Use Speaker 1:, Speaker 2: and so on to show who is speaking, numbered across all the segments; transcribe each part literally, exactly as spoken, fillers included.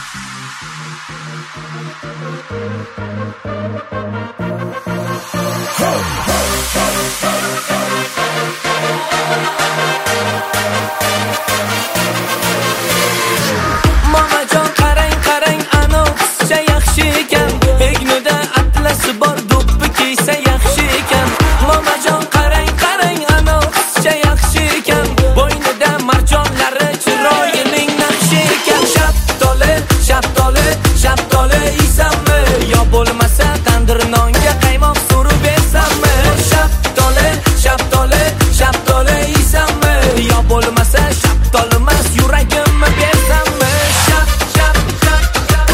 Speaker 1: Mamajon qarang qarang ana qizcha yaxshi ekan, egnida atlasi bor do'ppi kiysa yaxshi ekan. Mamajon qarang qarang ana qizcha yaxshi ekan, bo'ynida marjonlari chiroyining naqshi ekan. Shaftoli shaftoli shaftoli yeysanmi yo bo'lmasa tandir nonga qaymoq surib bersanmi? Shaftoli shaftoli shaftoli yeysanmi yo bo'lmasa shaftolimas yuragimni bersanmi? Shaf shaf shaf shaf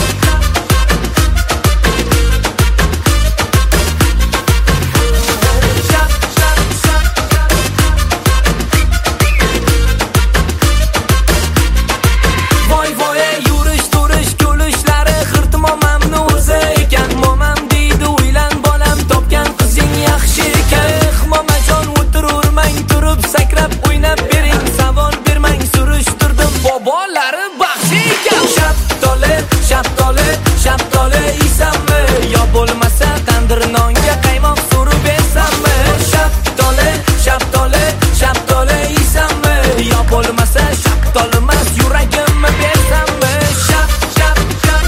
Speaker 1: shaf shaf shaf voy voy yurish turish kulishlari xirtmo mamnu o'zi ekan. Momam deydi uylan bolam topgan qizing yaxshi ekan. Momajon o'tirurmang turib sakrab o'ynab bering, savol bermang surishtirdim bobolari baxshi ekan. Shaftoli shaftoli shaftoli yeysanmi yo bo'lmasa tandir nonga qaymoq surib bersanmi? Shaftoli shaftoli shaftoli yeysanmi yo bo'lmasa shaftolimas yuragimni bersanmi? Shaf shaf shaf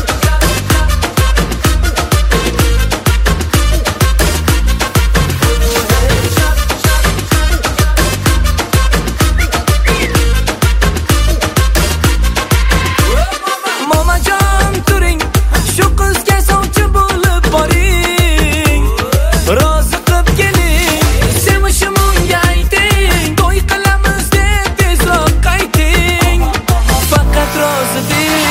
Speaker 1: Momajon turing, shu qizga sovchi bo'lib boring, rozi qilib keling, sevishim unga ayting, to'y qilamiz deb tezroq qayting, faqat rozi deng.